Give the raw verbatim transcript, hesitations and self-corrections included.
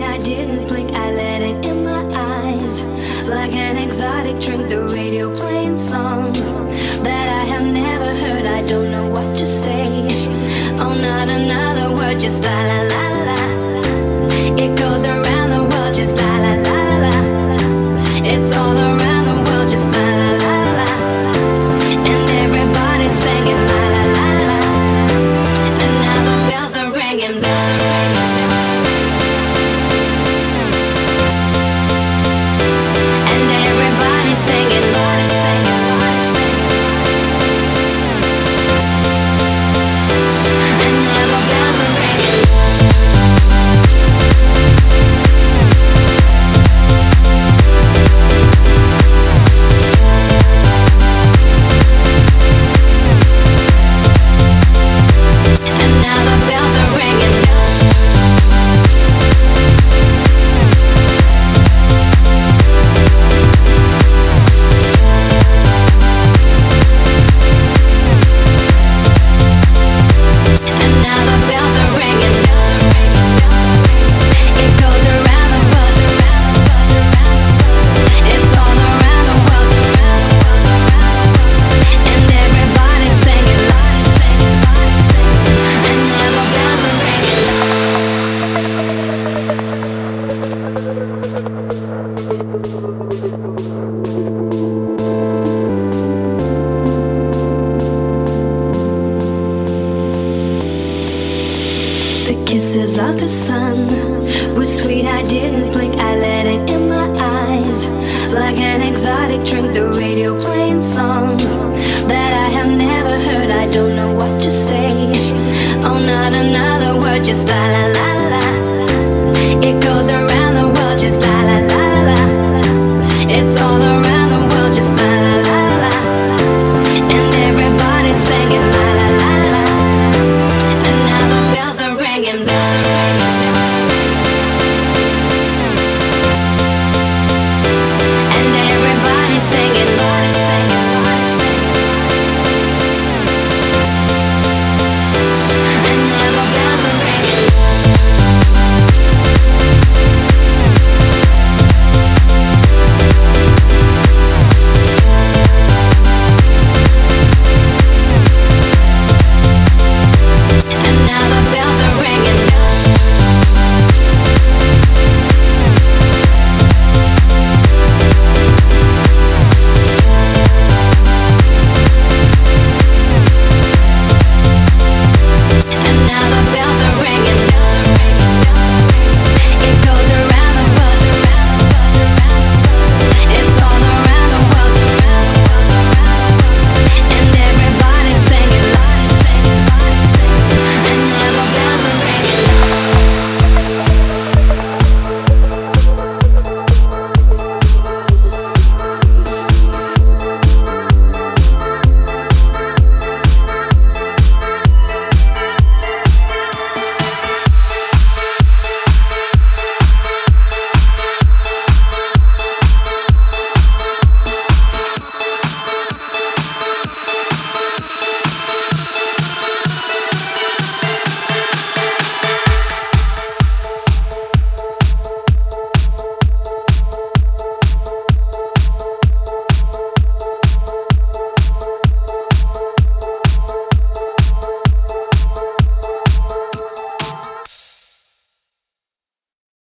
I didn't blink, I let it in my eyes. Like an exotic drink, the radio playing songs that I have never heard. I don't know what to say. Oh, not another word, just la la la la la. It goes around the world, just la la la la la. It's all around the world, just la la la la la. And everybody's singing la la la la la. And now the bells are ringing, bells are ringing. And everybody's singing, Lord is singing, Lord is singing. And now the bells are ringing. And now the bells are ringing. And now the bells are ringing. It goes around the world, around the world, around the world. It's all around the world, around the world, around the world. And everybody's singing, Lord is singing, Lord is singing. And now the bells are ringing. The kisses of the sun were sweet, I didn't blink, I let it in my eyes. Like an exotic drink, the radio playing songs that I have never heard. I don't know what to say. Oh, not another word, just la la la la la. It goes around